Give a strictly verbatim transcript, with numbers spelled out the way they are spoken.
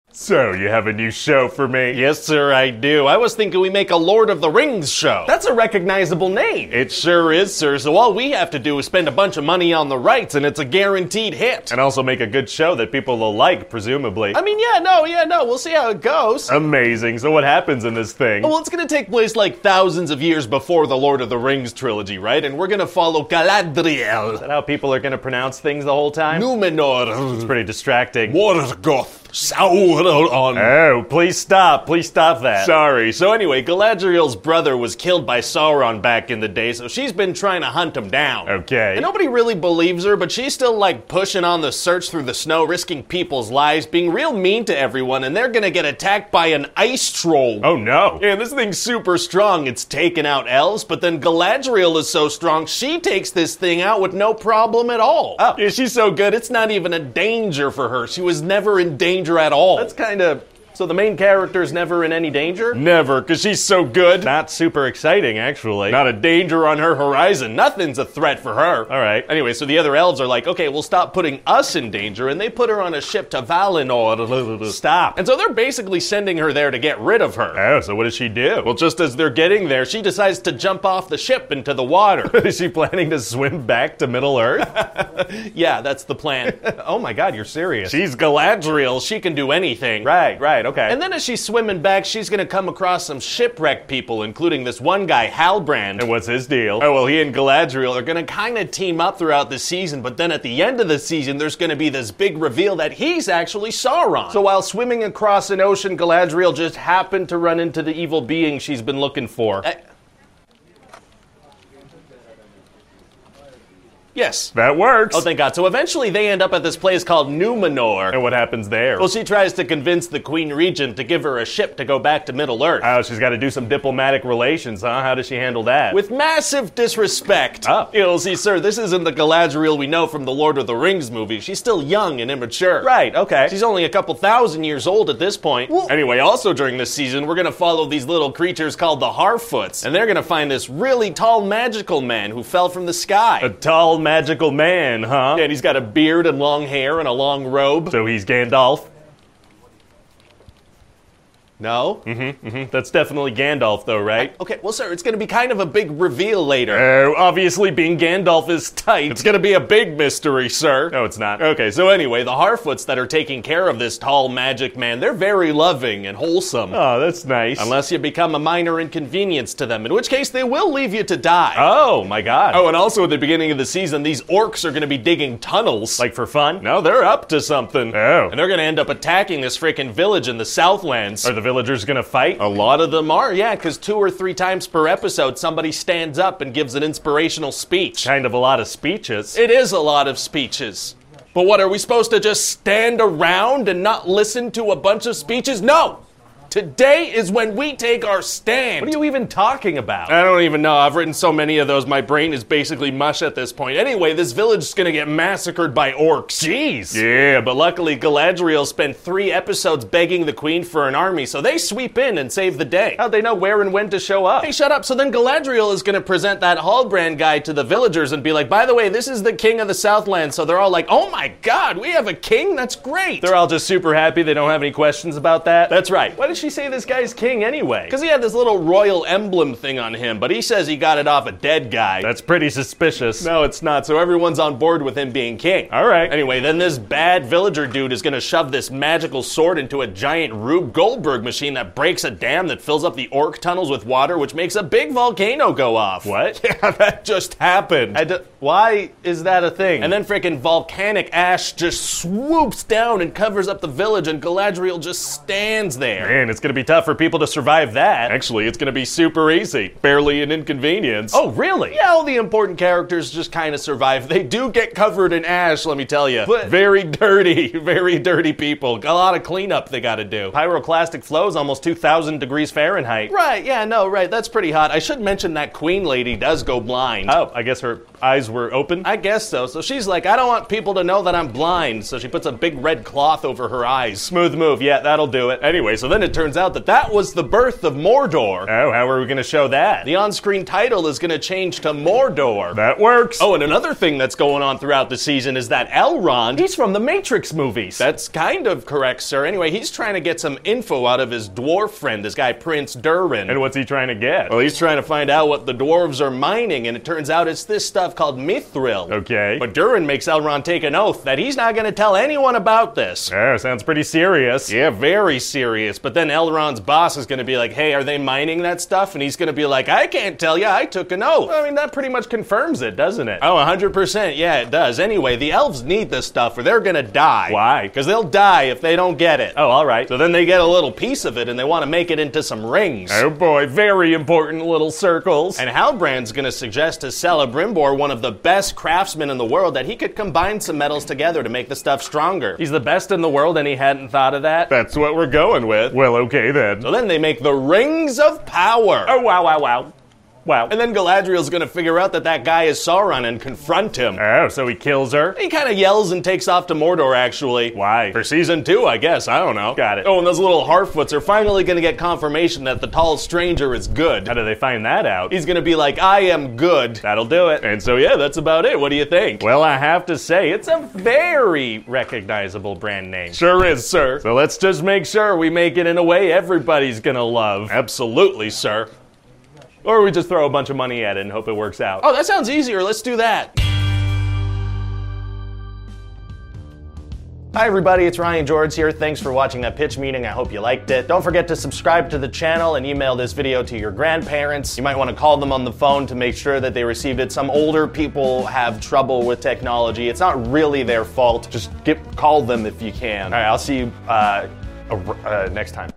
So, you have a new show for me? Yes, sir, I do. I was thinking we make a Lord of the Rings show. That's a recognizable name. It sure is, sir. So all we have to do is spend a bunch of money on the rights, and it's a guaranteed hit. And also make a good show that people will like, presumably. I mean, yeah, no, yeah, no. We'll see how it goes. Amazing. So what happens in this thing? Well, it's gonna take place like thousands of years before the Lord of the Rings trilogy, right? And we're gonna follow Galadriel. Is that how people are gonna pronounce things the whole time? Numenor. It's pretty distracting. Morgoth. Sauron. Oh, please stop. Please stop that. Sorry. So anyway, Galadriel's brother was killed by Sauron back in the day, so she's been trying to hunt him down. Okay. And nobody really believes her, but she's still like pushing on the search through the snow, risking people's lives, being real mean to everyone, and they're gonna get attacked by an ice troll. Oh no. Yeah, this thing's super strong. It's taken out elves, but then Galadriel is so strong, she takes this thing out with no problem at all. Oh. Yeah, she's so good, it's not even a danger for her. She was never in danger at all. That's kind of... So the main character's never in any danger? Never, because she's so good. Not super exciting, actually. Not a danger on her horizon. Nothing's a threat for her. All right. Anyway, so the other elves are like, okay, we'll stop putting us in danger, and they put her on a ship to Valinor. Stop. And so they're basically sending her there to get rid of her. Oh, so what does she do? Well, just as they're getting there, she decides to jump off the ship into the water. Is she planning to swim back to Middle-earth? Yeah, that's the plan. Oh my god, you're serious. She's Galadriel. She can do anything. Right, right, okay. And then as she's swimming back, she's gonna come across some shipwrecked people, including this one guy, Halbrand. And what's his deal? Oh, well, he and Galadriel are gonna kind of team up throughout the season, but then at the end of the season, there's gonna be this big reveal that he's actually Sauron. So while swimming across an ocean, Galadriel just happened to run into the evil being she's been looking for. Uh, Yes. That works. Oh, thank God. So eventually they end up at this place called Numenor. And what happens there? Well, she tries to convince the Queen Regent to give her a ship to go back to Middle-earth. Oh, she's got to do some diplomatic relations, huh? How does she handle that? With massive disrespect. Oh. You'll see, sir, this isn't the Galadriel we know from the Lord of the Rings movie. She's still young and immature. Right, okay. She's only a couple thousand years old at this point. Well, anyway, also during this season, we're gonna follow these little creatures called the Harfoots, and they're gonna find this really tall magical man who fell from the sky. A tall magical man, huh? Yeah, and he's got a beard and long hair and a long robe. So he's Gandalf? No? Mm-hmm, mm-hmm. That's definitely Gandalf, though, right? Okay, well, sir, it's gonna be kind of a big reveal later. Oh, obviously being Gandalf is tight. It's gonna be a big mystery, sir. No, it's not. Okay, so anyway, the Harfoots that are taking care of this tall magic man, they're very loving and wholesome. Oh, that's nice. Unless you become a minor inconvenience to them, in which case they will leave you to die. Oh, my god. Oh, and also at the beginning of the season, these orcs are gonna be digging tunnels. Like for fun? No, they're up to something. Oh. And they're gonna end up attacking this freaking village in the Southlands. Are the villagers gonna fight? A lot of them are, yeah, because two or three times per episode, somebody stands up and gives an inspirational speech. Kind of a lot of speeches. It is a lot of speeches. But what, are we supposed to just stand around and not listen to a bunch of speeches? No! Today is when we take our stand. What are you even talking about? I don't even know. I've written so many of those, my brain is basically mush at this point. Anyway, this village is gonna get massacred by orcs. Jeez. Yeah, but luckily Galadriel spent three episodes begging the queen for an army, so they sweep in and save the day. How'd they know where and when to show up? Hey, shut up. So then Galadriel is gonna present that Halbrand guy to the villagers and be like, by the way, this is the king of the Southland. So they're all like, oh my god, we have a king? That's great. They're all just super happy. They don't have any questions about that? That's right. Why did she say this guy's king anyway? Because he had this little royal emblem thing on him, but he says he got it off a dead guy. That's pretty suspicious. No, it's not. So everyone's on board with him being king. All right. Anyway, then this bad villager dude is gonna shove this magical sword into a giant Rube Goldberg machine that breaks a dam that fills up the orc tunnels with water, which makes a big volcano go off. What? Yeah, that just happened. I d- why is that a thing? And then freaking volcanic ash just swoops down and covers up the village, and Galadriel just stands there. Man, it's gonna be tough for people to survive that. Actually, it's gonna be super easy. Barely an inconvenience. Oh, really? Yeah, all the important characters just kind of survive. They do get covered in ash, let me tell you. But- very dirty, very dirty people. A lot of cleanup they gotta do. Pyroclastic flows almost two thousand degrees Fahrenheit. Right, yeah, no, right, that's pretty hot. I should mention that queen lady does go blind. Oh, I guess her eyes were open? I guess so. So she's like, I don't want people to know that I'm blind. So she puts a big red cloth over her eyes. Smooth move, yeah, that'll do it. Anyway, so then it turns turns out that that was the birth of Mordor. Oh, how are we going to show that? The on-screen title is going to change to Mordor. That works. Oh, and another thing that's going on throughout the season is that Elrond, He's from the Matrix movies. that's kind of correct, sir. Anyway, he's trying to get some info out of his dwarf friend, this guy Prince Durin. And what's he trying to get? Well, he's trying to find out what the dwarves are mining, and it turns out it's this stuff called mithril. Okay. But Durin makes Elrond take an oath that he's not going to tell anyone about this. Oh, sounds pretty serious. Yeah, very serious. But then Elrond's boss is going to be like, hey, are they mining that stuff? And he's going to be like, I can't tell you, I took an oath. I mean, that pretty much confirms it, doesn't it? Oh, one hundred percent, yeah, it does. Anyway, the elves need this stuff or they're going to die. Why? Because they'll die if they don't get it. Oh, all right. So then they get a little piece of it and they want to make it into some rings. Oh boy, very important little circles. And Halbrand's going to suggest to Celebrimbor, one of the best craftsmen in the world, that he could combine some metals together to make the stuff stronger. He's the best in the world and he hadn't thought of that? That's what we're going with. Well, okay then. So then they make the Rings of Power. Oh, wow, wow, wow. Wow. And then Galadriel's going to figure out that that guy is Sauron and confront him. Oh, so he kills her? He kind of yells and takes off to Mordor, actually. Why? For season two, I guess. I don't know. Got it. Oh, and those little Harfoots are finally going to get confirmation that the tall stranger is good. How do they find that out? He's going to be like, I am good. That'll do it. And so, yeah, that's about it. What do you think? Well, I have to say, it's a very recognizable brand name. Sure is, sir. So let's just make sure we make it in a way everybody's gonna love. Absolutely, sir. Or we just throw a bunch of money at it and hope it works out. Oh, that sounds easier. Let's do that. Hi everybody, it's Ryan George here. Thanks for watching that pitch meeting. I hope you liked it. Don't forget to subscribe to the channel and email this video to your grandparents. You might want to call them on the phone to make sure that they received it. Some older people have trouble with technology. It's not really their fault. Just get, call them if you can. All right, I'll see you uh, uh, next time.